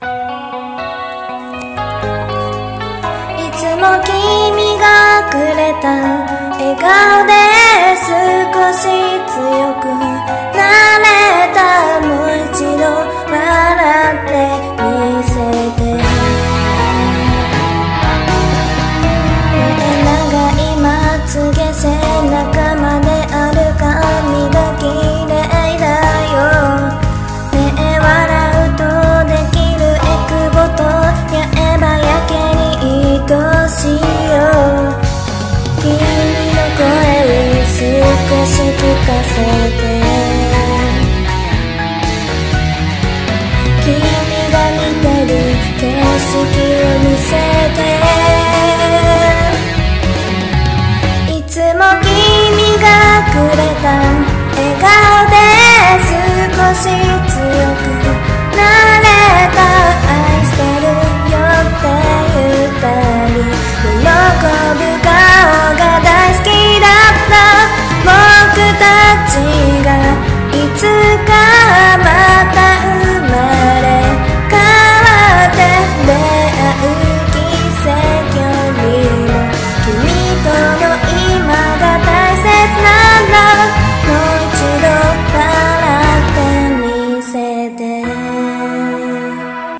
いつも君がくれた笑顔で少し強くなれた。もう一度笑ってみせて。長いまつげ背中まである髪が綺麗だよ。目笑うとできるエクボとやえばやけに愛しいよ。君の声を少し聞かせて。君が見てる景色を見せて。いつも君がくれた笑顔で少し強くなれた。